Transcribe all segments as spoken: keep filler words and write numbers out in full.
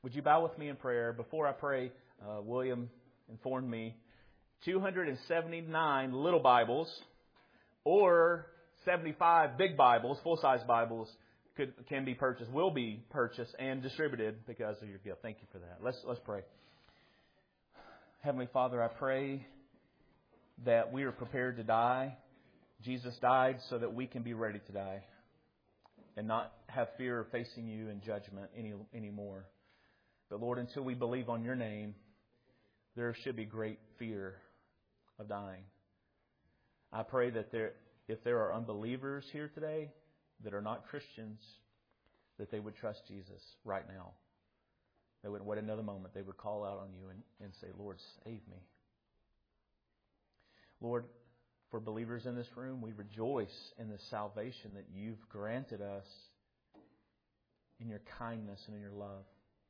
Would you bow with me in prayer? Before I pray, uh, William informed me two hundred seventy-nine little Bibles or seventy-five big Bibles, full-size Bibles, could can be purchased, will be purchased and distributed because of your gift. Thank you for that. Let's let's pray. Heavenly Father, I pray that we are prepared to die. Jesus died so that we can be ready to die and not have fear of facing you in judgment any anymore. But Lord, until we believe on your name, there should be great fear of dying. I pray that there, if there are unbelievers here today that are not Christians, that they would trust Jesus right now. They wouldn't wait another moment. They would call out on you and, and say, Lord, save me. Lord, for believers in this room, we rejoice in the salvation that you've granted us in your kindness and in your love.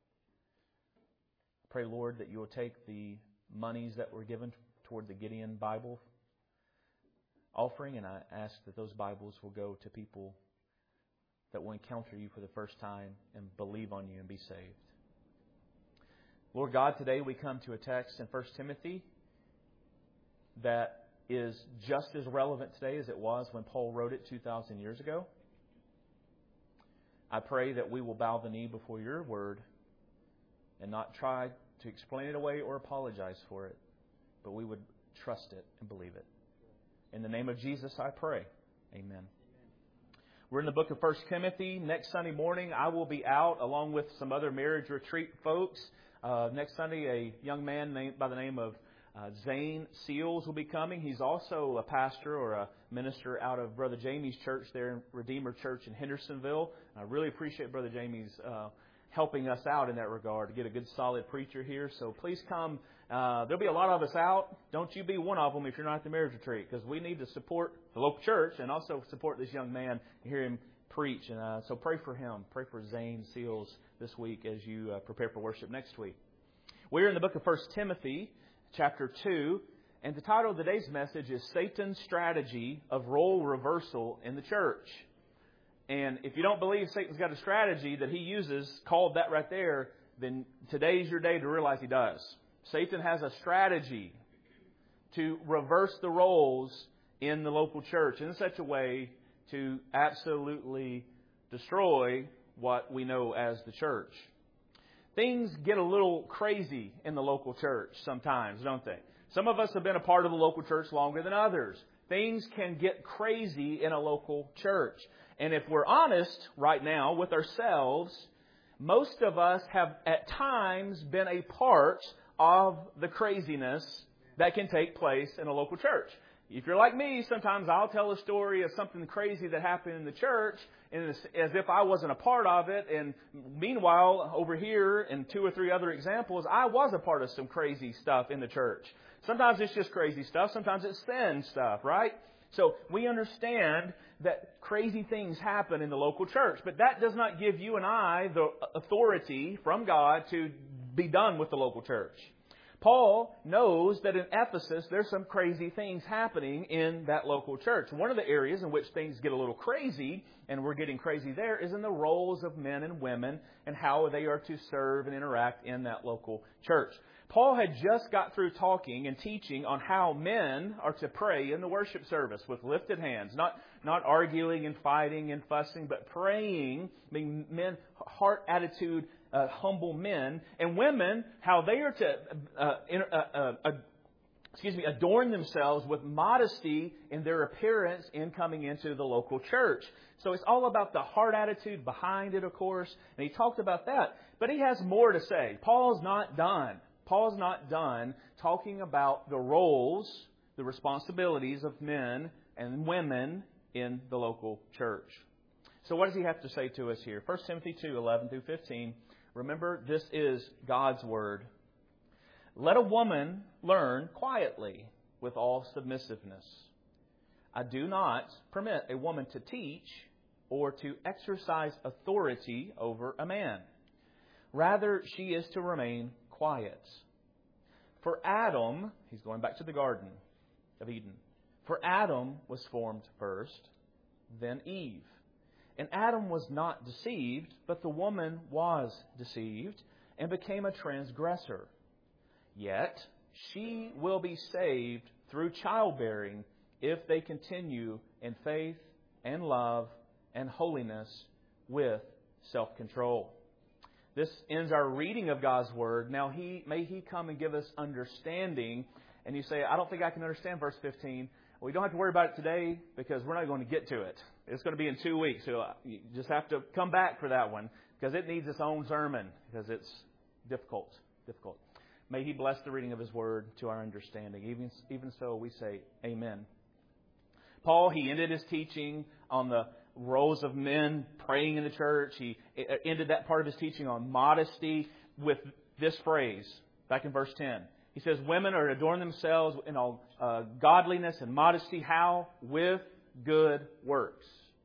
I pray, Lord, that you will take the monies that were given toward the Gideon Bible offering, and I ask that those Bibles will go to people that will encounter you for the first time and believe on you and be saved. Lord God, today we come to a text in First Timothy that is just as relevant today as it was when Paul wrote it two thousand years ago. I pray that we will bow the knee before your word and not try to explain it away or apologize for it, but we would trust it and believe it. In the name of Jesus, I pray. Amen. We're in the book of First Timothy. Next Sunday morning, I will be out along with some other marriage retreat folks. Uh, next Sunday, a young man named by the name of uh, Zane Seals will be coming. He's also a pastor or a minister out of Brother Jamie's church there in Redeemer Church in Hendersonville. I really appreciate Brother Jamie's uh, helping us out in that regard to get a good solid preacher here. So please come. Uh, there'll be a lot of us out. Don't you be one of them if you're not at the marriage retreat, because we need to support the local church and also support this young man and hear him preach. And uh, so pray for him. Pray for Zane Seals this week as you uh, prepare for worship next week. We're in the book of First Timothy, chapter two, and the title of today's message is Satan's Strategy of Role Reversal in the Church. And if you don't believe Satan's got a strategy that he uses called that right there, then today's your day to realize he does. Satan has a strategy to reverse the roles in the local church in such a way to absolutely destroy what we know as the church. Things get a little crazy in the local church sometimes, don't they? Some of us have been a part of the local church longer than others. Things can get crazy in a local church. And if we're honest right now with ourselves, most of us have at times been a part of the craziness that can take place in a local church. If you're like me, sometimes I'll tell a story of something crazy that happened in the church and as if I wasn't a part of it. And meanwhile, over here in two or three other examples, I was a part of some crazy stuff in the church. Sometimes it's just crazy stuff. Sometimes it's sin stuff, right? So we understand that crazy things happen in the local church. But that does not give you and I the authority from God to be done with the local church. Paul knows that in Ephesus there's some crazy things happening in that local church. One of the areas in which things get a little crazy, and we're getting crazy there, is in the roles of men and women and how they are to serve and interact in that local church. Paul had just got through talking and teaching on how men are to pray in the worship service with lifted hands, not not arguing and fighting and fussing, but praying, being men, heart attitude, uh, humble men, and women, how they are to uh, uh, uh, uh, excuse me, adorn themselves with modesty in their appearance in coming into the local church. So it's all about the heart attitude behind it, of course, and he talked about that. But he has more to say. Paul's not done. Paul's not done talking about the roles, the responsibilities of men and women in the local church. So what does he have to say to us here? First Timothy two, eleven through fifteen. Remember, this is God's Word. Let a woman learn quietly with all submissiveness. I do not permit a woman to teach or to exercise authority over a man. Rather, she is to remain quiet. For Adam, he's going back to the Garden of Eden. For Adam was formed first, then Eve. And Adam was not deceived, but the woman was deceived and became a transgressor. Yet she will be saved through childbearing if they continue in faith and love and holiness with self-control. This ends our reading of God's Word. Now, He may He come and give us understanding. And you say, I don't think I can understand verse fifteen. Well, we don't have to worry about it today because we're not going to get to it. It's going to be in two weeks. So you just have to come back for that one because it needs its own sermon because it's difficult. Difficult. May He bless the reading of His Word to our understanding. Even, even so, we say amen. Paul, he ended his teaching on the roles of men praying in the church. He ended that part of his teaching on modesty with this phrase back in verse ten. He says, women are to adorn themselves in all uh, godliness and modesty. How? With good works.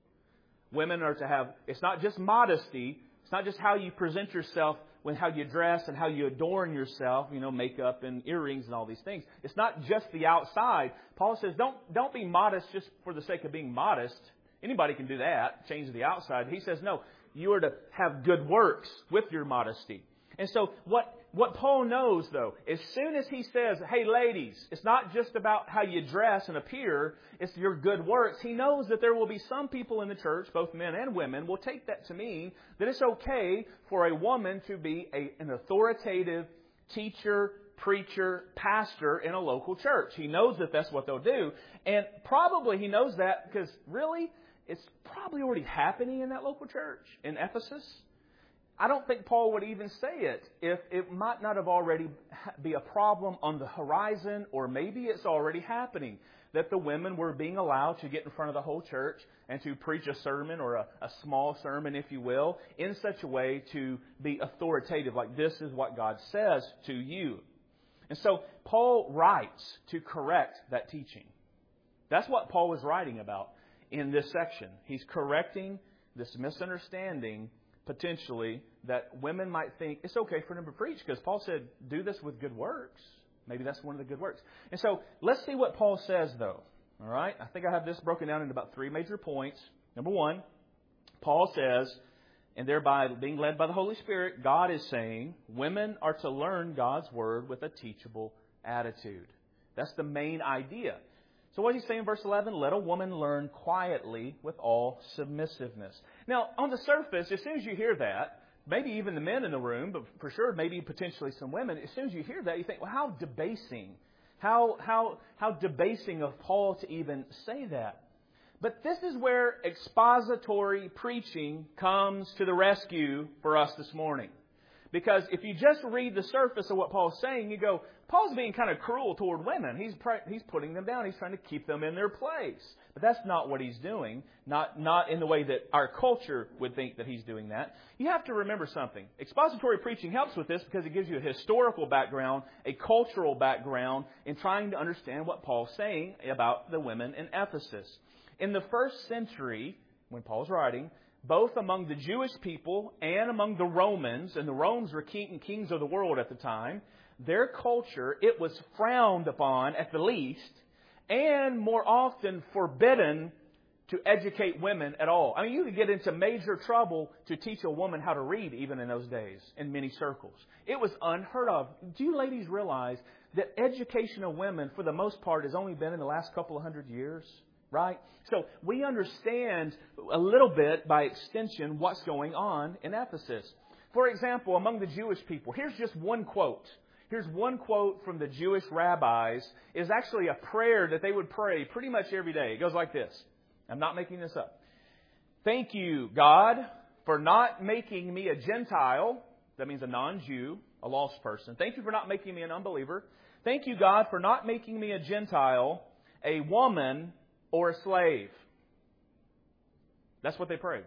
Women are to have, it's not just modesty. It's not just how you present yourself when how you dress and how you adorn yourself, you know, makeup and earrings and all these things. It's not just the outside. Paul says, don't, don't be modest just for the sake of being modest. Anybody can do that, change the outside. He says, no, you are to have good works with your modesty. And so what, what Paul knows, though, as soon as he says, hey, ladies, it's not just about how you dress and appear, it's your good works. He knows that there will be some people in the church, both men and women, will take that to mean that it's okay for a woman to be a, an authoritative teacher, preacher, pastor in a local church. He knows that that's what they'll do. And probably he knows that because really, it's probably already happening in that local church in Ephesus. I don't think Paul would even say it if it might not have already be a problem on the horizon, or maybe it's already happening, that the women were being allowed to get in front of the whole church and to preach a sermon or a, a small sermon, if you will, in such a way to be authoritative, like this is what God says to you. And so Paul writes to correct that teaching. That's what Paul was writing about in this section. He's correcting this misunderstanding potentially that women might think it's okay for them to preach because Paul said, do this with good works. Maybe that's one of the good works. And so let's see what Paul says, though. All right? I think I have this broken down into about three major points. Number one, Paul says, and thereby being led by the Holy Spirit, God is saying women are to learn God's Word with a teachable attitude. That's the main idea. So what does he say in verse eleven? Let a woman learn quietly with all submissiveness. Now, on the surface, as soon as you hear that, maybe even the men in the room, but for sure maybe potentially some women, as soon as you hear that, you think, well, how debasing. How, how, how debasing of Paul to even say that. But this is where expository preaching comes to the rescue for us this morning. Because if you just read the surface of what Paul's saying, you go, Paul's being kind of cruel toward women. He's he's putting them down. He's trying to keep them in their place. But that's not what he's doing. Not, not in the way that our culture would think that he's doing that. You have to remember something. Expository preaching helps with this because it gives you a historical background, a cultural background in trying to understand what Paul's saying about the women in Ephesus. In the first century, when Paul's writing, both among the Jewish people and among the Romans, and the Romans were king, kings of the world at the time, their culture, it was frowned upon at the least, and more often forbidden to educate women at all. I mean, you could get into major trouble to teach a woman how to read even in those days, in many circles. It was unheard of. Do you ladies realize that education of women, for the most part, has only been in the last couple of hundred years? Right? So we understand a little bit, by extension, what's going on in Ephesus. For example, among the Jewish people, here's just one quote. Here's one quote from the Jewish rabbis. It's actually a prayer that they would pray pretty much every day. It goes like this. I'm not making this up. Thank you, God, for not making me a Gentile. That means a non-Jew, a lost person. Thank you for not making me an unbeliever. Thank you, God, for not making me a Gentile, a woman, or a slave. That's what they prayed.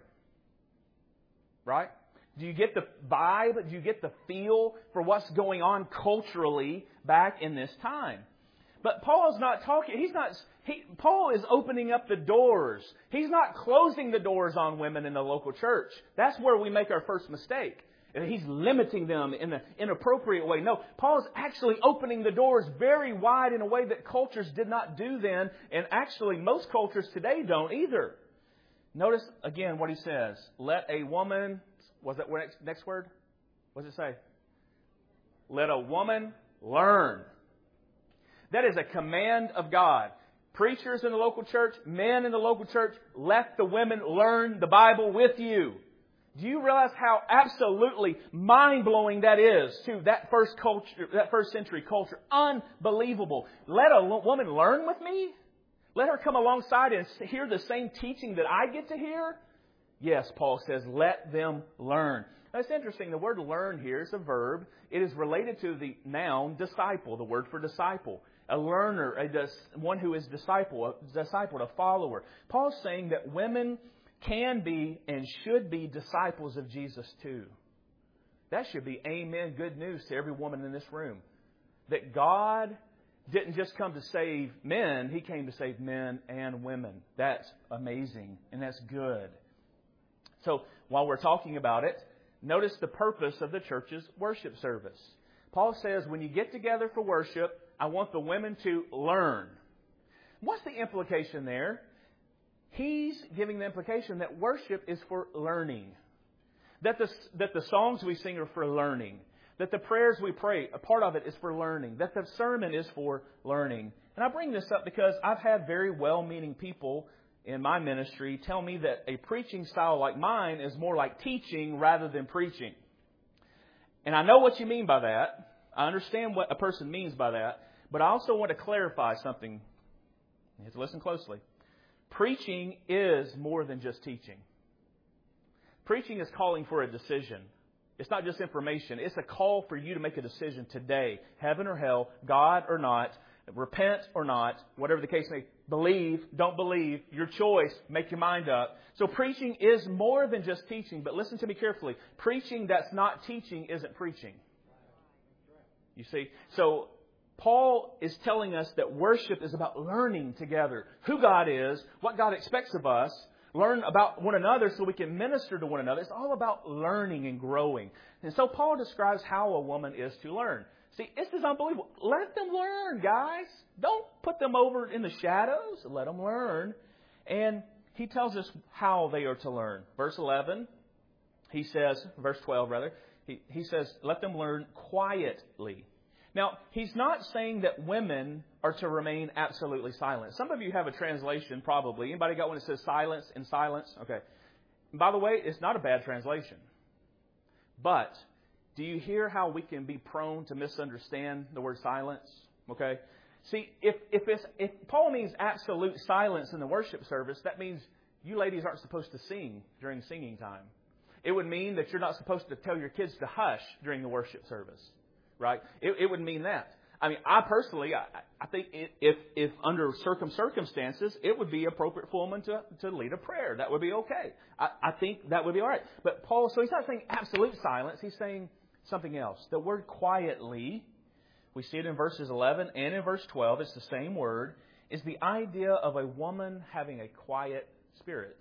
Right? Do you get the vibe? Do you get the feel for what's going on culturally back in this time? But Paul's not talking, he's not, he, Paul is opening up the doors. He's not closing the doors on women in the local church. That's where we make our first mistake. He's limiting them in an inappropriate way. No, Paul's actually opening the doors very wide in a way that cultures did not do then. And actually, most cultures today don't either. Notice again what he says. Let a woman, was that next, next word? What does it say? let a woman learn. That is a command of God. Preachers in the local church, men in the local church, let the women learn the Bible with you. Do you realize how absolutely mind-blowing that is to that first culture, that first century culture? Unbelievable. Let a woman learn with me? Let her come alongside and hear the same teaching that I get to hear? Yes, Paul says, let them learn. Now, it's interesting. The word learn here is a verb. It is related to the noun disciple, the word for disciple. A learner, a dis, one who is disciple, a disciple, a follower. Paul's saying that women can be and should be disciples of Jesus too. That should be amen, good news to every woman in this room. That God didn't just come to save men, He came to save men and women. That's amazing and that's good. So while we're talking about it, notice the purpose of the church's worship service. Paul says when you get together for worship, I want the women to learn. What's the implication there? He's giving the implication that worship is for learning. That the, that the songs we sing are for learning. That the prayers we pray, a part of it is for learning. That the sermon is for learning. And I bring this up because I've had very well-meaning people in my ministry tell me that a preaching style like mine is more like teaching rather than preaching. And I know what you mean by that. I understand what a person means by that. But I also want to clarify something. You have to listen closely. Preaching is more than just teaching. Preaching is calling for a decision. It's not just information. It's a call for you to make a decision today. Heaven or hell, God or not, repent or not, whatever the case may be. Believe, don't believe, your choice, make your mind up. So preaching is more than just teaching. But listen to me carefully. Preaching that's not teaching isn't preaching. You see? So Paul is telling us that worship is about learning together who God is, what God expects of us, learn about one another so we can minister to one another. It's all about learning and growing. And so Paul describes how a woman is to learn. See, this is unbelievable. Let them learn, guys. Don't put them over in the shadows. Let them learn. And he tells us how they are to learn. Verse eleven, he says, verse twelve rather, he, he says, let them learn quietly. Now, he's not saying that women are to remain absolutely silent. Some of you have a translation, probably. Anybody got one that says silence in silence? Okay. And by the way, it's not a bad translation. But do you hear how we can be prone to misunderstand the word silence? Okay. See, if if it's, if Paul means absolute silence in the worship service, that means you ladies aren't supposed to sing during singing time. It would mean that you're not supposed to tell your kids to hush during the worship service. Right? It, it would mean that. I mean, I personally, I, I think it, if if under certain circumstances, it would be appropriate for a woman to, to lead a prayer. That would be okay. I, I think that would be all right. But Paul, so he's not saying absolute silence. He's saying something else. The word quietly, we see it in verses eleven and in verse twelve. It's the same word. Is the idea of a woman having a quiet spirit,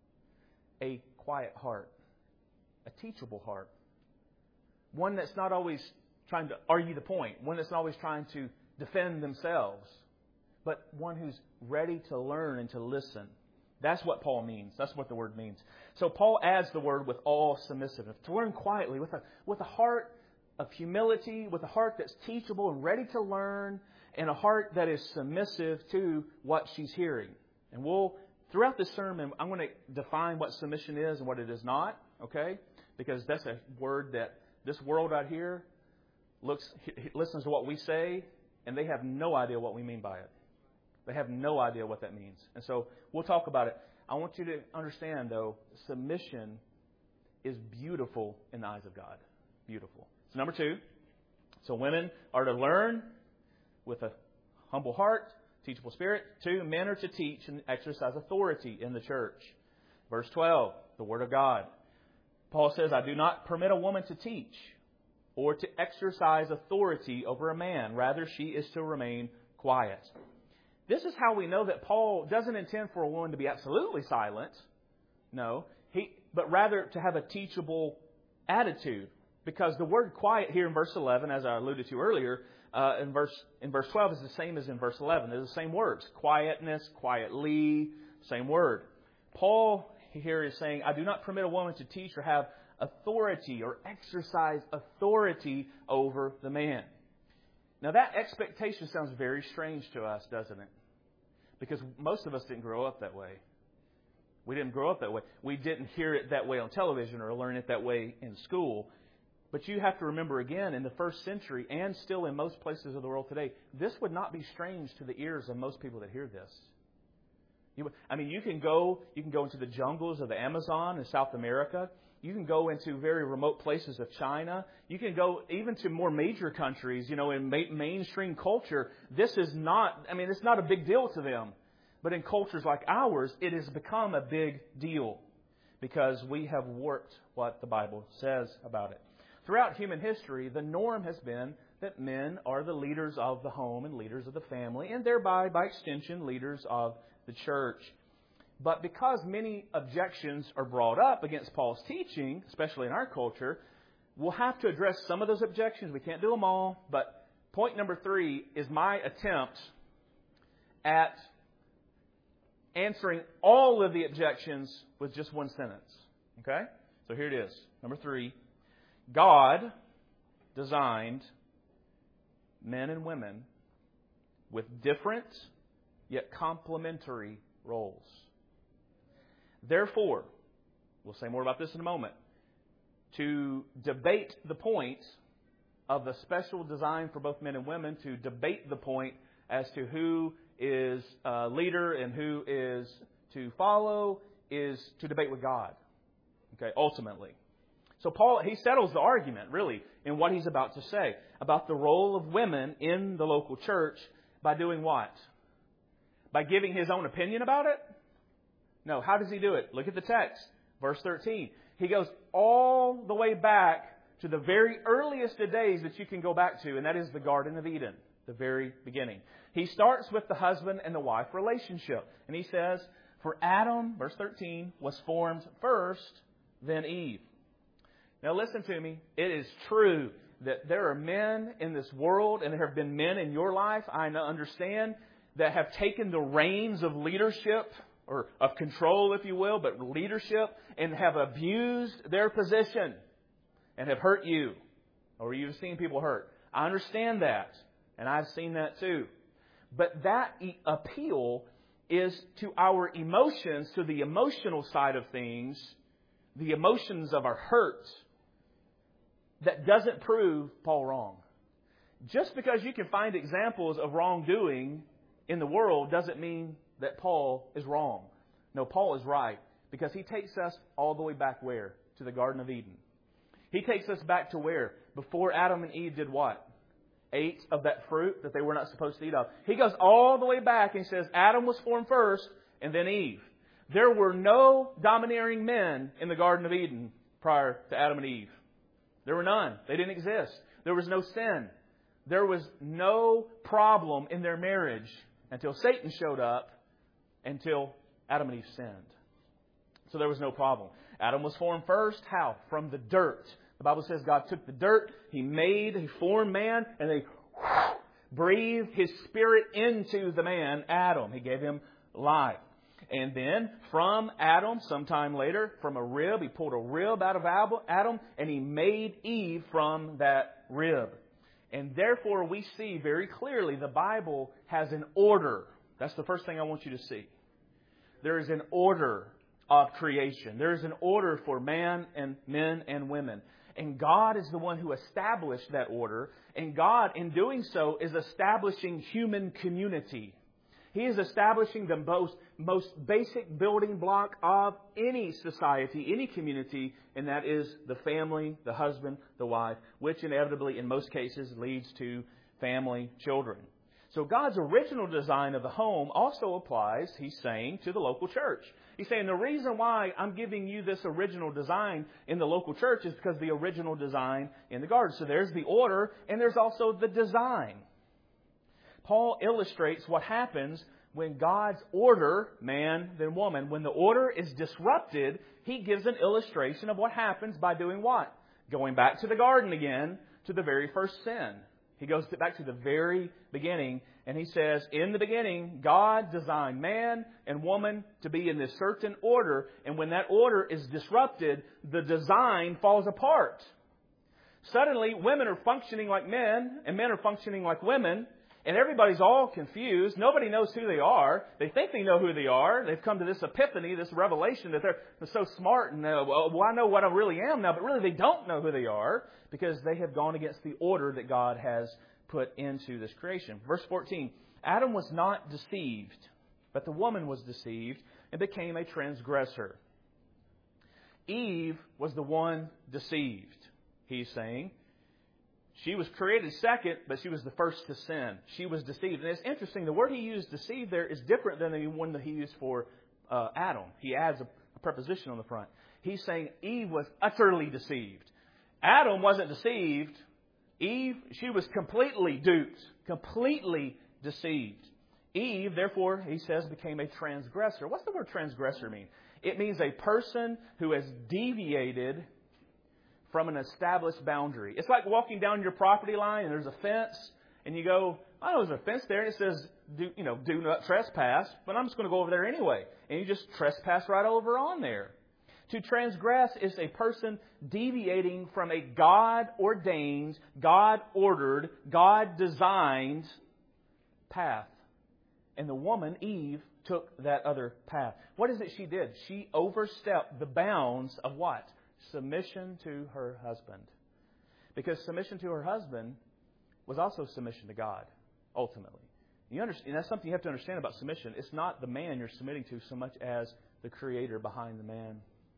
a quiet heart, a teachable heart, one that's not always trying to argue the point, one that's always trying to defend themselves, but one who's ready to learn and to listen. That's what Paul means. That's what the word means. So Paul adds the word with all submissiveness, to learn quietly, with a, with a heart of humility, with a heart that's teachable and ready to learn, and a heart that is submissive to what she's hearing. And we'll, throughout this sermon, I'm going to define what submission is and what it is not, okay? Because that's a word that this world out here looks, listens to what we say, and they have no idea what we mean by it. They have no idea what that means. And so we'll talk about it. I want you to understand, though, submission is beautiful in the eyes of God. Beautiful. So number two, so women are to learn with a humble heart, teachable spirit. Two, men are to teach and exercise authority in the church. Verse twelve, the Word of God. Paul says, I do not permit a woman to teach or to exercise authority over a man. Rather, she is to remain quiet. This is how we know that Paul doesn't intend for a woman to be absolutely silent. No, he, but rather to have a teachable attitude. Because the word quiet here in verse eleven, as I alluded to earlier, uh, in verse in verse twelve is the same as in verse eleven. They're the same words. Quietness, quietly, same word. Paul here is saying, I do not permit a woman to teach or have authority or exercise authority over the man. Now that expectation sounds very strange to us, doesn't it? Because most of us didn't grow up that way. We didn't grow up that way. We didn't hear it that way on television or learn it that way in school. But you have to remember again, in the first century and still in most places of the world today, this would not be strange to the ears of most people that hear this. You, I mean, you can go you can go into the jungles of the Amazon in South America. You can go into very remote places of China. You can go even to more major countries, you know, in ma- mainstream culture. This is not, I mean, it's not a big deal to them. But in cultures like ours, it has become a big deal because we have warped what the Bible says about it. Throughout human history, the norm has been that men are the leaders of the home and leaders of the family, and thereby, by extension, leaders of the church. But because many objections are brought up against Paul's teaching, especially in our culture, we'll have to address some of those objections. We can't do them all. But point number three is my attempt at answering all of the objections with just one sentence. Okay? So here it is. Number three. God designed men and women with different yet complementary roles. Therefore, we'll say more about this in a moment, to debate the point of the special design for both men and women, to debate the point as to who is a leader and who is to follow, is to debate with God. Okay, ultimately. So Paul, he settles the argument, really, in what he's about to say about the role of women in the local church by doing what? By giving his own opinion about it? No. How does he do it? Look at the text. Verse thirteen. He goes all the way back to the very earliest of days that you can go back to, and that is the Garden of Eden, the very beginning. He starts with the husband and the wife relationship. And he says, for Adam, verse thirteen, was formed first, then Eve. Now listen to me. It is true that there are men in this world, and there have been men in your life, I understand, that have taken the reins of leadership, or of control, if you will, but leadership, and have abused their position and have hurt you, or you've seen people hurt. I understand that, and I've seen that too. But that e- appeal is to our emotions, to the emotional side of things, the emotions of our hurt, that doesn't prove Paul wrong. Just because you can find examples of wrongdoing in the world doesn't mean that Paul is wrong. No, Paul is right, because he takes us all the way back where? To the Garden of Eden. He takes us back to where? Before Adam and Eve did what? Ate of that fruit that they were not supposed to eat of. He goes all the way back and says Adam was formed first and then Eve. There were no domineering men in the Garden of Eden prior to Adam and Eve. There were none. They didn't exist. There was no sin. There was no problem in their marriage until Satan showed up, until Adam and Eve sinned. So there was no problem. Adam was formed first. How? From the dirt. The Bible says God took the dirt, He made, He formed man, and He breathed His Spirit into the man, Adam. He gave him life. And then from Adam, sometime later, from a rib, He pulled a rib out of Adam, and He made Eve from that rib. And therefore we see very clearly the Bible has an order. That's the first thing I want you to see. There is an order of creation. There is an order for man and men and women. And God is the one who established that order. And God, in doing so, is establishing human community. He is establishing the most, most basic building block of any society, any community, and that is the family, the husband, the wife, which inevitably, in most cases, leads to family, children. So God's original design of the home also applies, He's saying, to the local church. He's saying the reason why I'm giving you this original design in the local church is because the original design in the garden. So there's the order, and there's also the design. Paul illustrates what happens when God's order, man then woman, when the order is disrupted, he gives an illustration of what happens by doing what? Going back to the garden again, to the very first sin. He goes back to the very beginning, and he says, in the beginning, God designed man and woman to be in this certain order, and when that order is disrupted, the design falls apart. Suddenly, women are functioning like men, and men are functioning like women, and everybody's all confused. Nobody knows who they are. They think they know who they are. They've come to this epiphany, this revelation that they're so smart and, uh, well, I know what I really am now, but really they don't know who they are because they have gone against the order that God has put into this creation. Verse fourteen, Adam was not deceived, but the woman was deceived and became a transgressor. Eve was the one deceived, he's saying. She was created second, but she was the first to sin. She was deceived. And it's interesting, the word he used, deceived, there is different than the one that he used for uh, Adam. He adds a, a preposition on the front. He's saying Eve was utterly deceived. Adam wasn't deceived. Eve, she was completely duped, completely deceived. Eve, therefore, he says, became a transgressor. What's the word transgressor mean? It means a person who has deviated from an established boundary. It's like walking down your property line and there's a fence and you go, oh, there's a fence there and it says, do, you know, do not trespass, but I'm just going to go over there anyway. And you just trespass right over on there. To transgress is a person deviating from a God-ordained, God-ordered, God-designed path. And the woman, Eve, took that other path. What is it she did? She overstepped the bounds of what? Submission to her husband. Because submission to her husband was also submission to God, ultimately. You understand, and that's something you have to understand about submission. It's not the man you're submitting to so much as the Creator behind the man.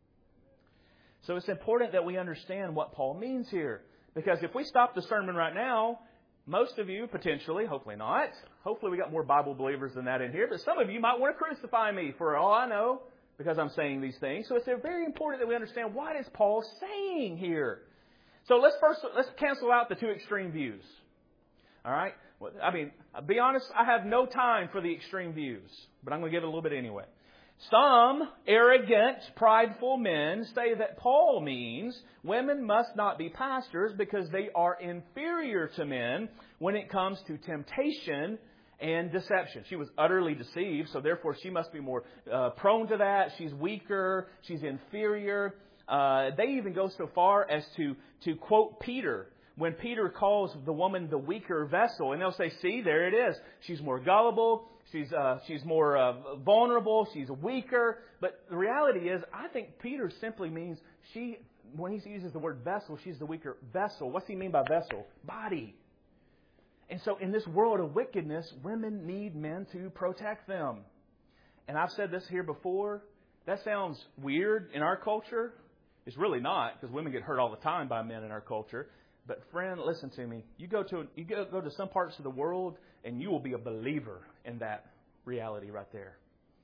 So it's important that we understand what Paul means here. Because if we stop the sermon right now, most of you, potentially, hopefully not, hopefully we got more Bible believers than that in here, but some of you might want to crucify me for all I know, because I'm saying these things. So it's very important that we understand what is Paul saying here. So let's first, let's cancel out the two extreme views. All right? Well, I mean, I'll be honest, I have no time for the extreme views, but I'm going to give it a little bit anyway. Some arrogant, prideful men say that Paul means women must not be pastors because they are inferior to men when it comes to temptation and deception. She was utterly deceived, so therefore she must be more uh, prone to that. She's weaker. She's inferior. Uh, they even go so far as to, to quote Peter when Peter calls the woman the weaker vessel. And they'll say, see, there it is. She's more gullible. She's uh, she's more uh, vulnerable. She's weaker. But the reality is, I think Peter simply means she, when he uses the word vessel, she's the weaker vessel. What's he mean by vessel? Body. And so in this world of wickedness, women need men to protect them. And I've said this here before. That sounds weird in our culture. It's really not, because women get hurt all the time by men in our culture. But friend, listen to me. You go to you go, go to some parts of the world, and you will be a believer in that reality right there.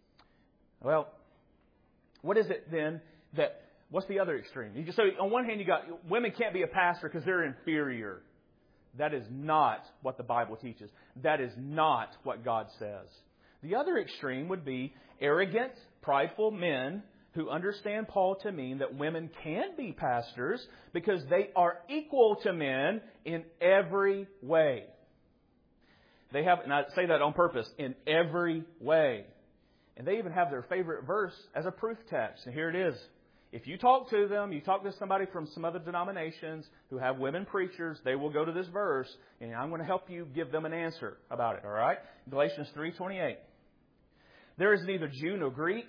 Well, what is it then that? What's the other extreme? You just so on one hand, you got women can't be a pastor because they're inferior. That is not what the Bible teaches. That is not what God says. The other extreme would be arrogant, prideful men who understand Paul to mean that women can be pastors because they are equal to men in every way. They have, and I say that on purpose, in every way. And they even have their favorite verse as a proof text. And here it is. If you talk to them, you talk to somebody from some other denominations who have women preachers, they will go to this verse, and I'm going to help you give them an answer about it, all right? Galatians three twenty-eight. There is neither Jew nor Greek.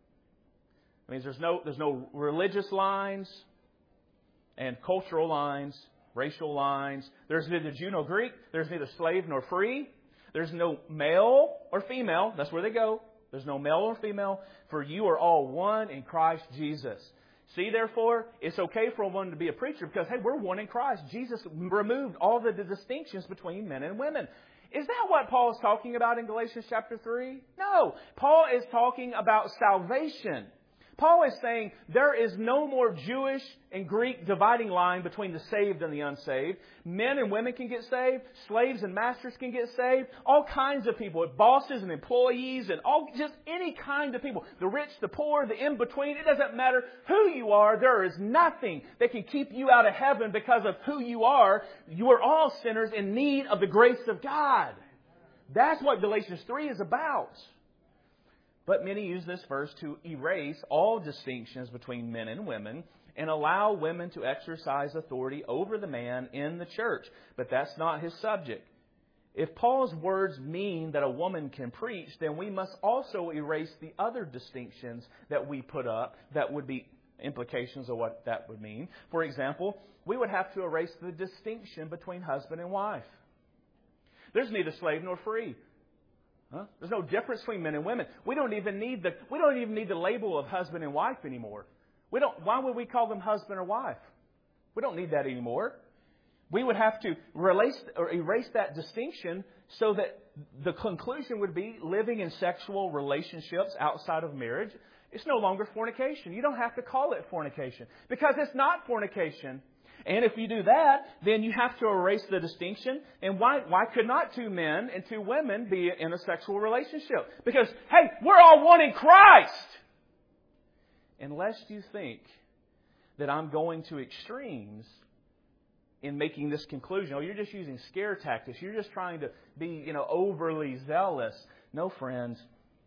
It means there's no, there's no religious lines and cultural lines, racial lines. There's neither Jew nor Greek. There's neither slave nor free. There's no male or female. That's where they go. There's no male or female, for you are all one in Christ Jesus. See, therefore, it's okay for a woman to be a preacher because, hey, we're one in Christ. Jesus removed all the distinctions between men and women. Is that what Paul is talking about in Galatians chapter three? No. Paul is talking about salvation. Paul is saying there is no more Jewish and Greek dividing line between the saved and the unsaved. Men and women can get saved. Slaves and masters can get saved. All kinds of people, bosses and employees and all just any kind of people. The rich, the poor, the in-between. It doesn't matter who you are. There is nothing that can keep you out of heaven because of who you are. You are all sinners in need of the grace of God. That's what Galatians three is about. But many use this verse to erase all distinctions between men and women and allow women to exercise authority over the man in the church. But that's not his subject. If Paul's words mean that a woman can preach, then we must also erase the other distinctions that we put up that would be implications of what that would mean. For example, we would have to erase the distinction between husband and wife. There's neither slave nor free. Huh? There's no difference between men and women. We don't even need the we don't even need the label of husband and wife anymore. We don't. Why would we call them husband or wife? We don't need that anymore. We would have to erase or erase that distinction so that the conclusion would be living in sexual relationships outside of marriage. It's no longer fornication. You don't have to call it fornication because it's not fornication. And if you do that, then you have to erase the distinction. And why why could not two men and two women be in a sexual relationship? Because, hey, we're all one in Christ. Unless you think that I'm going to extremes in making this conclusion. Oh, you're just using scare tactics. You're just trying to be, you know, overly zealous. No, friends.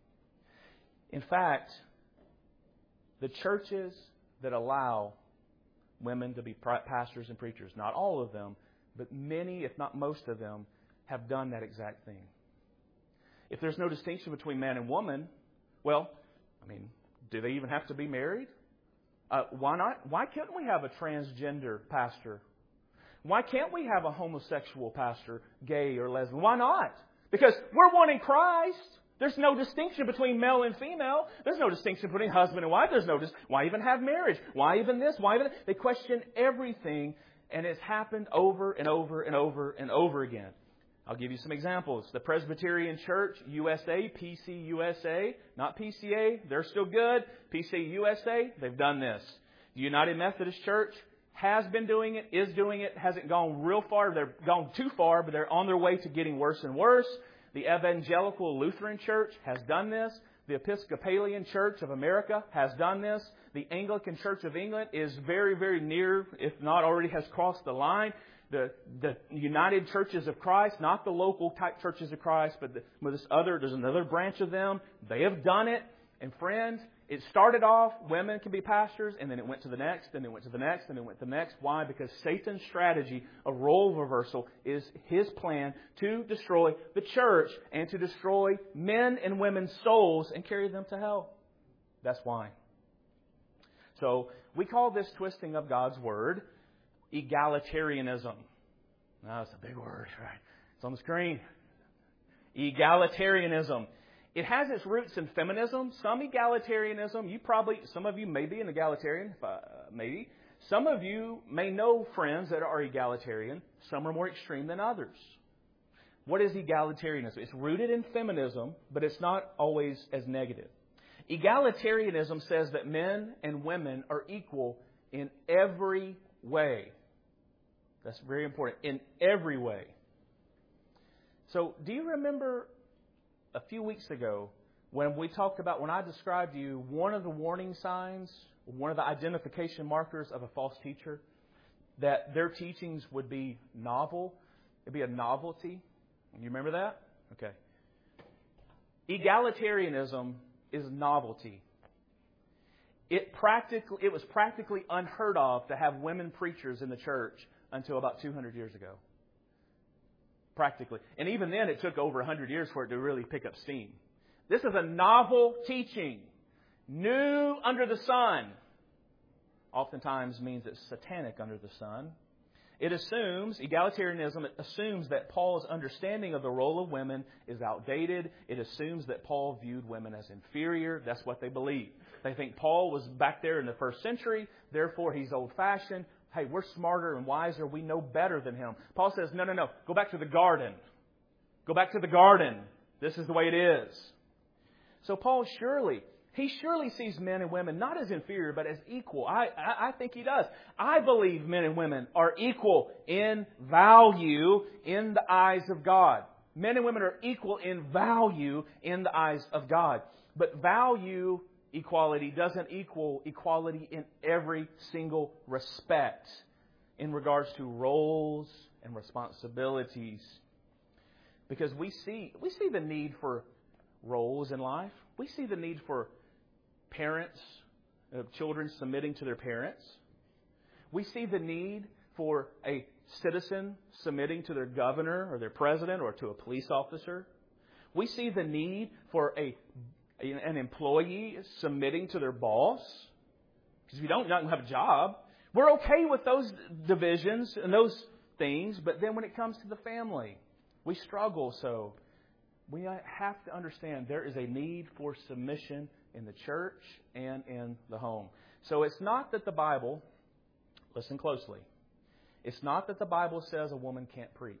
In fact, the churches that allow women to be pastors and preachers, not all of them, but many, if not most of them, have done that exact thing. If there's no distinction between man and woman, well, I mean, do they even have to be married? Uh, why not? Why can't we have a transgender pastor? Why can't we have a homosexual pastor, gay or lesbian? Why not? Because we're one in Christ. There's no distinction between male and female. There's no distinction between husband and wife. There's no dis- why even have marriage? Why even this? Why even that? They question everything, and it's happened over and over and over and over again. I'll give you some examples. The Presbyterian Church, U S A, P C U S A, not P C A, they're still good. P C U S A, they've done this. The United Methodist Church has been doing it, is doing it, hasn't gone real far. They've gone too far, but they're on their way to getting worse and worse. The Evangelical Lutheran Church has done this. The Episcopalian Church of America has done this. The Anglican Church of England is very, very near, if not already has crossed the line. The the United Churches of Christ, not the local type Churches of Christ, but the, with this other, there's another branch of them. They have done it. And friends, it started off, women can be pastors, and then it went to the next, and then it went to the next, and then it went to the next. Why? Because Satan's strategy of role reversal is his plan to destroy the church and to destroy men and women's souls and carry them to hell. That's why. So we call this twisting of God's Word egalitarianism. Now, that's a big word, right? It's on the screen. Egalitarianism. It has its roots in feminism, some egalitarianism. You probably, some of you may be an egalitarian, uh, maybe. Some of you may know friends that are egalitarian. Some are more extreme than others. What is egalitarianism? It's rooted in feminism, but it's not always as negative. Egalitarianism says that men and women are equal in every way. That's very important. In every way. So, do you remember a few weeks ago when we talked about, when I described to you one of the warning signs, one of the identification markers of a false teacher, that their teachings would be novel? It'd be a novelty. You remember that? Okay. Egalitarianism is novelty. It practically, it was practically unheard of to have women preachers in the church until about two hundred years ago. Practically. And even then, it took over one hundred years for it to really pick up steam. This is a novel teaching. New under the sun. Oftentimes means it's satanic under the sun. It assumes, egalitarianism assumes that Paul's understanding of the role of women is outdated. It assumes that Paul viewed women as inferior. That's what they believe. They think Paul was back there in the first century, therefore he's old-fashioned. Hey, we're smarter and wiser. We know better than him. Paul says, no, no, no. Go back to the garden. Go back to the garden. This is the way it is. So Paul surely, He surely sees men and women not as inferior, but as equal. I, I, I think He does. I believe men and women are equal in value in the eyes of God. Men and women are equal in value in the eyes of God. But value equality doesn't equal equality in every single respect in regards to roles and responsibilities. Because we see we see the need for roles in life. We see the need for parents, uh, children submitting to their parents. We see the need for a citizen submitting to their governor or their president or to a police officer. We see the need for a an employee submitting to their boss. Because if you don't, you're not going to have a job. We're okay with those divisions and those things, but then when it comes to the family, we struggle. So we have to understand there is a need for submission in the church and in the home. So it's not that the Bible, listen closely, it's not that the Bible says a woman can't preach.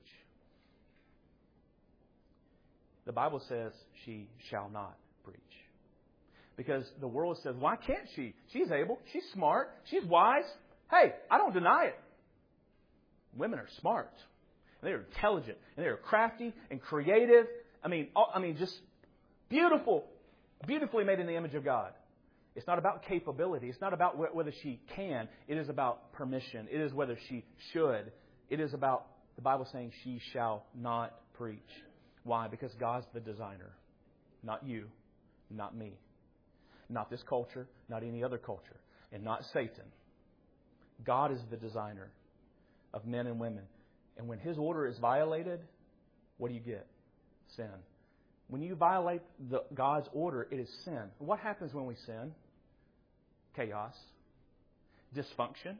The Bible says she shall not preach. Because the world says, why can't she? She's able, she's smart, she's wise. Hey, I don't deny it. Women are smart. And they're intelligent. And they're crafty and creative. I mean, I mean, just beautiful. Beautifully made in the image of God. It's not about capability. It's not about whether she can. It is about permission. It is whether she should. It is about the Bible saying she shall not preach. Why? Because God's the designer. Not you. Not me. Not this culture. Not any other culture. And not Satan. God is the designer of men and women. And when His order is violated, what do you get? Sin. When you violate the, God's order, it is sin. What happens when we sin? Chaos. Dysfunction.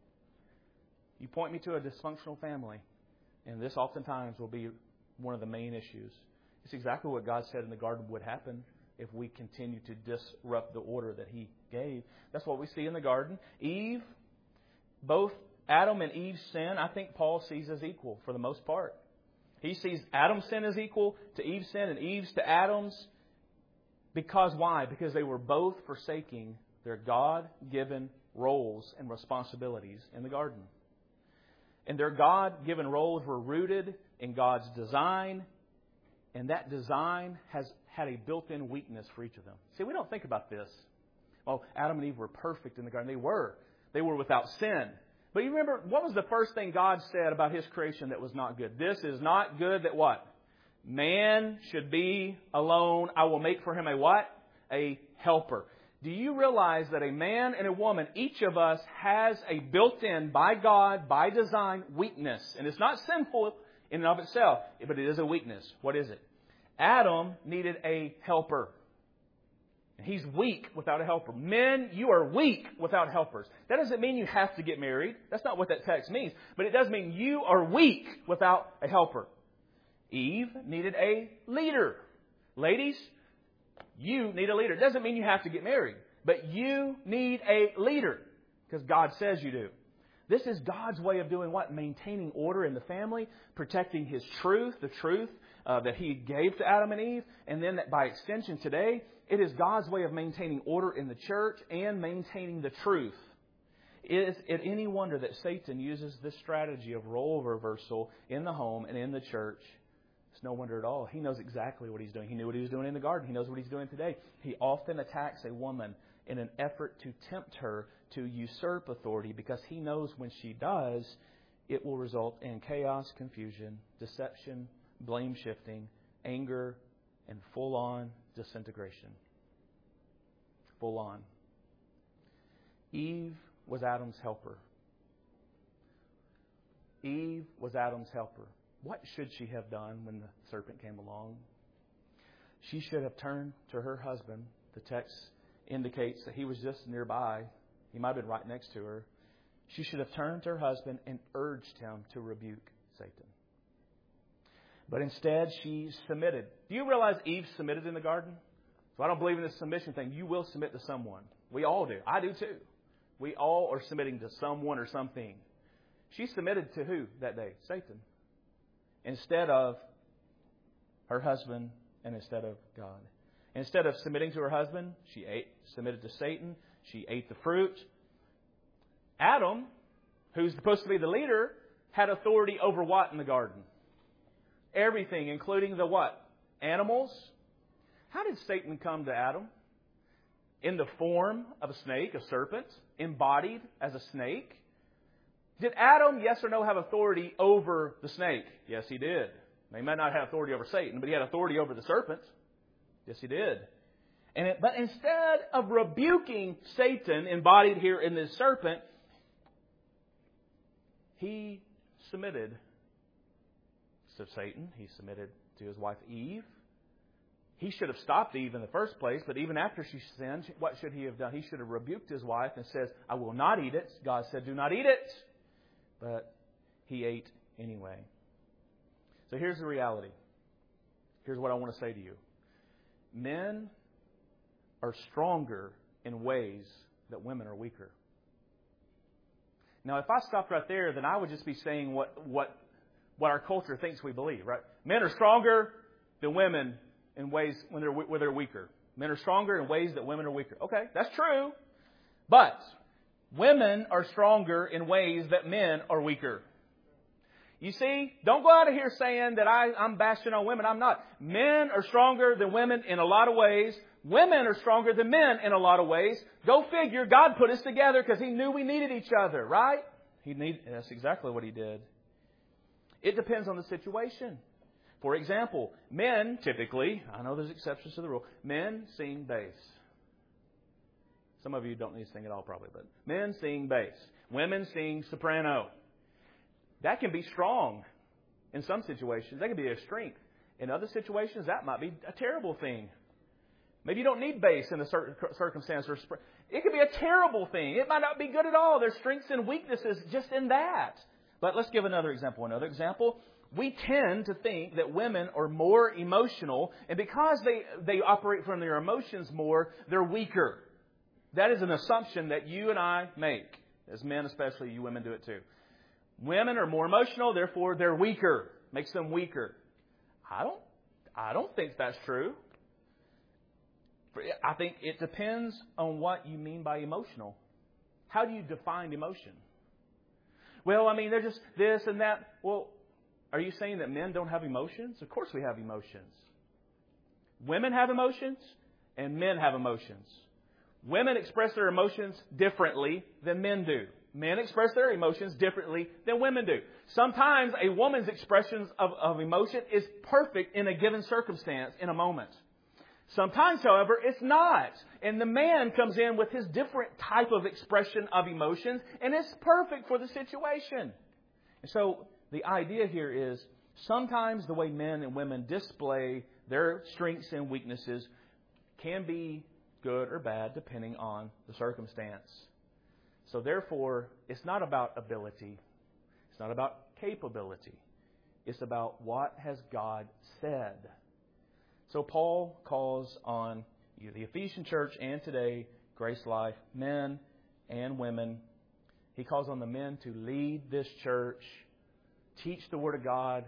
You point me to a dysfunctional family, and this oftentimes will be one of the main issues. It's exactly what God said in the garden would happen if we continue to disrupt the order that He gave. That's what we see in the garden. Eve, both Adam and Eve's sin, I think Paul sees as equal for the most part. He sees Adam's sin as equal to Eve's sin and Eve's to Adam's. Because why? Because they were both forsaking their God-given roles and responsibilities in the garden. And their God-given roles were rooted in God's design. And that design has had a built-in weakness for each of them. See, we don't think about this. Well, Adam and Eve were perfect in the garden. They were. They were without sin. But you remember, what was the first thing God said about His creation that was not good? This is not good that what? Man should be alone. I will make for him a what? A helper. Do you realize that a man and a woman, each of us has a built-in, by God, by design, weakness. And it's not sinful in and of itself, but it is a weakness. What is it? Adam needed a helper. He's weak without a helper. Men, you are weak without helpers. That doesn't mean you have to get married. That's not what that text means. But it does mean you are weak without a helper. Eve needed a leader. Ladies, you need a leader. It doesn't mean you have to get married. But you need a leader. Because God says you do. This is God's way of doing what? Maintaining order in the family. Protecting His truth. The truth uh, that He gave to Adam and Eve. And then that by extension today, it is God's way of maintaining order in the church and maintaining the truth. Is it any wonder that Satan uses this strategy of role reversal in the home and in the church? It's no wonder at all. He knows exactly what he's doing. He knew what he was doing in the garden. He knows what he's doing today. He often attacks a woman in an effort to tempt her to usurp authority because he knows when she does, it will result in chaos, confusion, deception, blame shifting, anger, and full-on disintegration. Full on. Eve was Adam's helper. Eve was Adam's helper. What should she have done when the serpent came along? She should have turned to her husband. The text indicates that he was just nearby. He might have been right next to her. She should have turned to her husband and urged him to rebuke Satan. But instead, she submitted. Do you realize Eve submitted in the garden? So I don't believe in this submission thing. You will submit to someone. We all do. I do too. We all are submitting to someone or something. She submitted to who that day? Satan. Instead of her husband and instead of God. Instead of submitting to her husband, she ate, submitted to Satan. She ate the fruit. Adam, who's supposed to be the leader, had authority over what in the garden? Everything, including the what? Animals. How did Satan come to Adam? In the form of a snake, a serpent, embodied as a snake. Did Adam, yes or no, have authority over the snake? Yes, he did. Now, he might not have authority over Satan, but he had authority over the serpent. Yes, he did. And it, but instead of rebuking Satan, embodied here in this serpent, he submitted to Satan. He submitted to his wife Eve. He should have stopped Eve in the first place, but even after she sinned, what should he have done? He should have rebuked his wife and says, I will not eat it. God said, do not eat it. But he ate anyway. So here's the reality. Here's what I want to say to you. Men are stronger in ways that women are weaker. Now, if I stopped right there, then I would just be saying what what what our culture thinks we believe, right? Men are stronger than women in ways when they're when they're weaker. Men are stronger in ways that women are weaker. Okay, that's true. But women are stronger in ways that men are weaker. You see, don't go out of here saying that I, I'm bashing on women. I'm not. Men are stronger than women in a lot of ways. Women are stronger than men in a lot of ways. Go figure. God put us together because He knew we needed each other, right? He need, that's exactly what He did. It depends on the situation. For example, men typically, I know there's exceptions to the rule, men sing bass. Some of you don't need to sing at all probably, but men sing bass. Women sing soprano. That can be strong in some situations. That can be a strength. In other situations, that might be a terrible thing. Maybe you don't need bass in a certain circumstance. Or it could be a terrible thing. It might not be good at all. There's strengths and weaknesses just in that. But let's give another example. Another example, we tend to think that women are more emotional, and because they, they operate from their emotions more, they're weaker. That is an assumption that you and I make. As men especially, you women do it too. Women are more emotional, therefore they're weaker. Makes them weaker. I don't, I don't think that's true. I think it depends on what you mean by emotional. How do you define emotion? Well, I mean, they're just this and that. Well, are you saying that men don't have emotions? Of course we have emotions. Women have emotions and men have emotions. Women express their emotions differently than men do. Men express their emotions differently than women do. Sometimes a woman's expressions of, of emotion is perfect in a given circumstance, in a moment. Sometimes, however, it's not. And the man comes in with his different type of expression of emotions, and it's perfect for the situation. And so the idea here is sometimes the way men and women display their strengths and weaknesses can be good or bad depending on the circumstance. So therefore, it's not about ability. It's not about capability. It's about what has God said. So Paul calls on you, the Ephesian church, and today, Grace Life, men and women. He calls on the men to lead this church, teach the Word of God,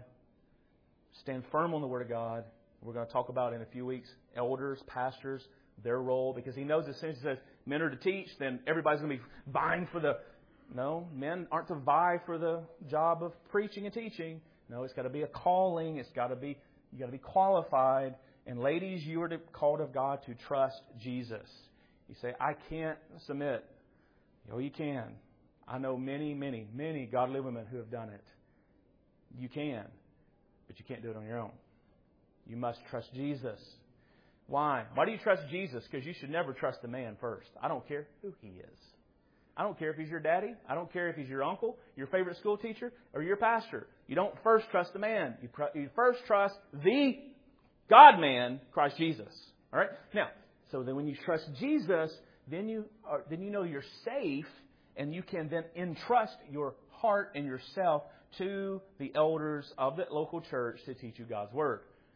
stand firm on the Word of God. We're going to talk about in a few weeks elders, pastors, their role, because he knows as soon as he says men are to teach, then everybody's going to be vying for the... No, men aren't to vie for the job of preaching and teaching. No, it's got to be a calling. It's got to be, you got to be qualified. And ladies, you are called of God to trust Jesus. You say, I can't submit. Oh, you can. I know many, many, many godly women who have done it. You can, but you can't do it on your own. You must trust Jesus. Why? Why do you trust Jesus? Because you should never trust a man first. I don't care who he is. I don't care if he's your daddy. I don't care if he's your uncle, your favorite school teacher, or your pastor. You don't first trust a man. You, pr- you first trust the God-man, Christ Jesus. All right? Now, so then when you trust Jesus, then you are, then you know you're safe, and you can then entrust your heart and yourself to the elders of the local church to teach you God's Word.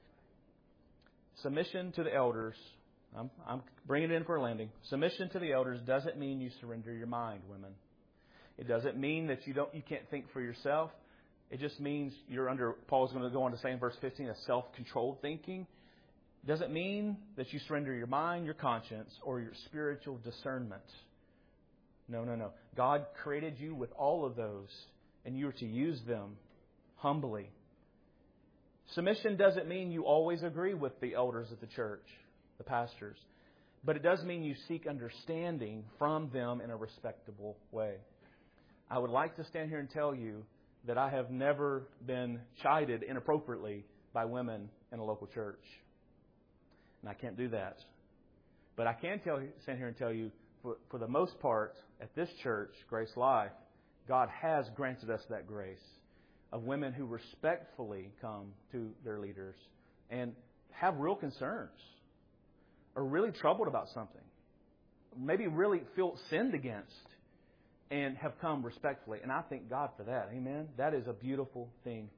Submission to the elders, I'm, I'm bringing it in for a landing. Submission to the elders doesn't mean you surrender your mind, women. It doesn't mean that you don't, you can't think for yourself. It just means you're under, Paul's going to go on to say in verse fifteen, a self-controlled thinking. doesn't mean that you surrender your mind, your conscience, or your spiritual discernment. No, no, no. God created you with all of those, and you are to use them humbly. Submission doesn't mean you always agree with the elders of the church, the pastors. But it does mean you seek understanding from them in a respectable way. I would like to stand here and tell you that I have never been chided inappropriately by women in a local church. And I can't do that. But I can tell you, stand here and tell you, for, for the most part, at this church, Grace Life, God has granted us that grace of women who respectfully come to their leaders and have real concerns, are really troubled about something, maybe really feel sinned against, and have come respectfully. And I thank God for that. Amen? That is a beautiful thing.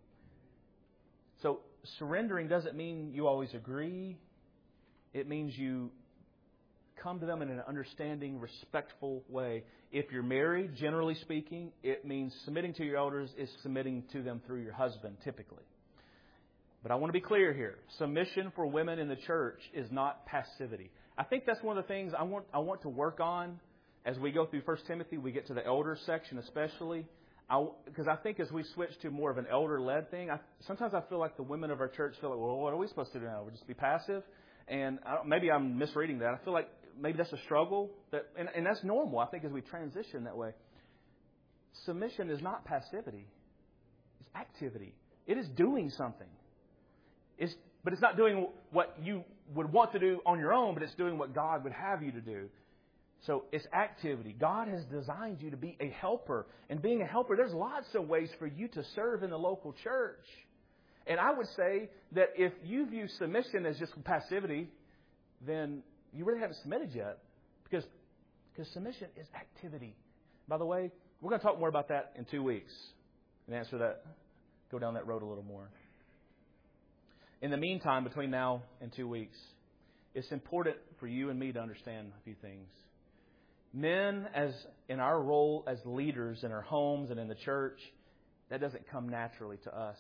So surrendering doesn't mean you always agree. It means you come to them in an understanding, respectful way. If you're married, generally speaking, it means submitting to your elders is submitting to them through your husband, typically. But I want to be clear here. Submission for women in the church is not passivity. I think that's one of the things I want I want to work on as we go through First Timothy. We get to the elders section especially. Because I, I think as we switch to more of an elder-led thing, I, sometimes I feel like the women of our church feel like, well, what are we supposed to do now? We'll just be passive? And I don't, maybe I'm misreading that. I feel like maybe that's a struggle. That, and, and that's normal, I think, as we transition that way. Submission is not passivity. It's activity. It is doing something. It's, but it's not doing what you would want to do on your own, but it's doing what God would have you to do. So it's activity. God has designed you to be a helper. And being a helper, there's lots of ways for you to serve in the local church. And I would say that if you view submission as just passivity, then you really haven't submitted yet. Because, because submission is activity. By the way, we're going to talk more about that in two weeks. And answer that, go down that road a little more. In the meantime, between now and two weeks, it's important for you and me to understand a few things. Men, as in our role as leaders in our homes and in the church, that doesn't come naturally to us.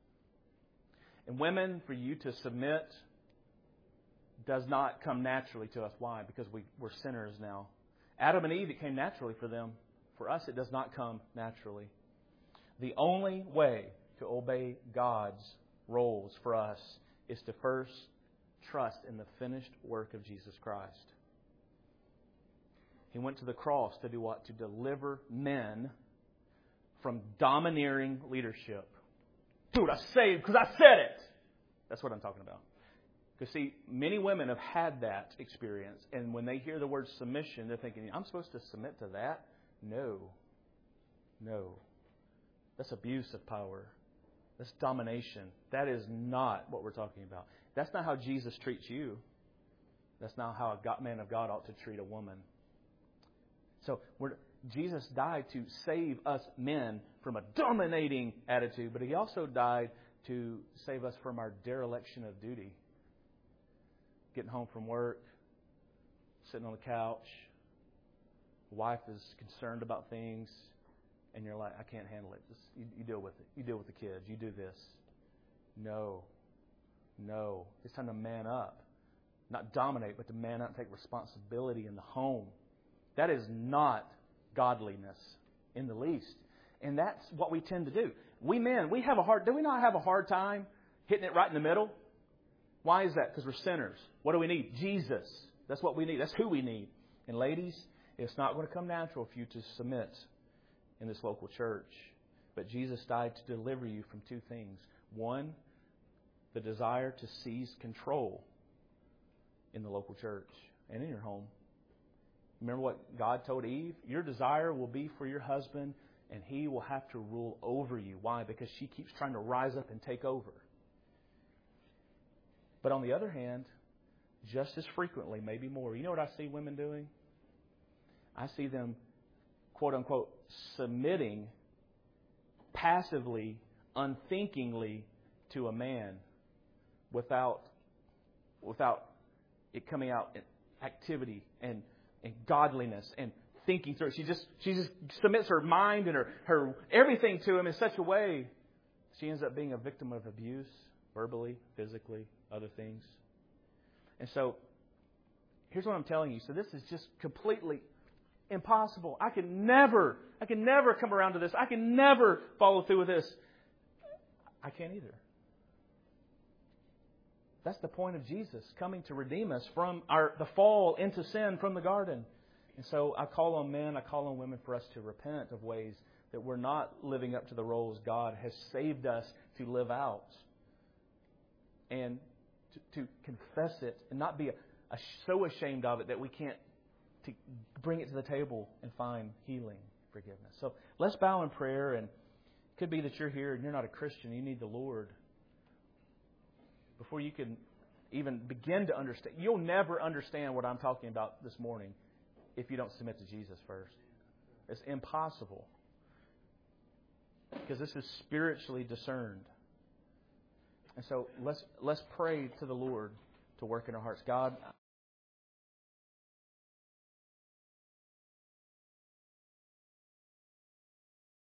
And women, for you to submit does not come naturally to us. Why? Because we, we're sinners now. Adam and Eve, it came naturally for them. For us, it does not come naturally. The only way to obey God's roles for us is to first trust in the finished work of Jesus Christ. He went to the cross to do what? To deliver men from domineering leadership. Dude, I saved because I said it. That's what I'm talking about. Because, see, many women have had that experience. And when they hear the word submission, they're thinking, I'm supposed to submit to that? No. No. That's abuse of power. That's domination. That is not what we're talking about. That's not how Jesus treats you. That's not how a man of God ought to treat a woman. So we're, Jesus died to save us men from a dominating attitude, but He also died to save us from our dereliction of duty. Getting home from work, sitting on the couch, wife is concerned about things, and you're like, I can't handle it. Just, you, you deal with it. You deal with the kids. You do this. No. No. It's time to man up. Not dominate, but to man up and take responsibility in the home. That is not godliness in the least. And that's what we tend to do. We men, we have a hard, do we not have a hard time hitting it right in the middle? Why is that? Because we're sinners. What do we need? Jesus. That's what we need. That's who we need. And ladies, it's not going to come natural for you to submit in this local church. But Jesus died to deliver you from two things. One, the desire to seize control in the local church and in your home. Remember what God told Eve? Your desire will be for your husband, and he will have to rule over you. Why? Because she keeps trying to rise up and take over. But on the other hand, just as frequently, maybe more, you know what I see women doing? I see them, quote unquote, submitting passively, unthinkingly to a man without without it coming out in activity and, and godliness and thinking through it. She just she just submits her mind and her, her everything to him in such a way she ends up being a victim of abuse, verbally, physically, other things. And so, here's what I'm telling you. So this is just completely impossible. I can never, I can never come around to this. I can never follow through with this. I can't either. That's the point of Jesus, coming to redeem us from our the fall into sin from the garden. And so I call on men, I call on women for us to repent of ways that we're not living up to the roles God has saved us to live out. And to, to confess it and not be a, a, so ashamed of it that we can't to bring it to the table and find healing, forgiveness. So let's bow in prayer. And it could be that you're here and you're not a Christian. You need the Lord. Before you can even begin to understand, you'll never understand what I'm talking about this morning if you don't submit to Jesus first. It's impossible. Because this is spiritually discerned. And so let's let's pray to the Lord to work in our hearts. God,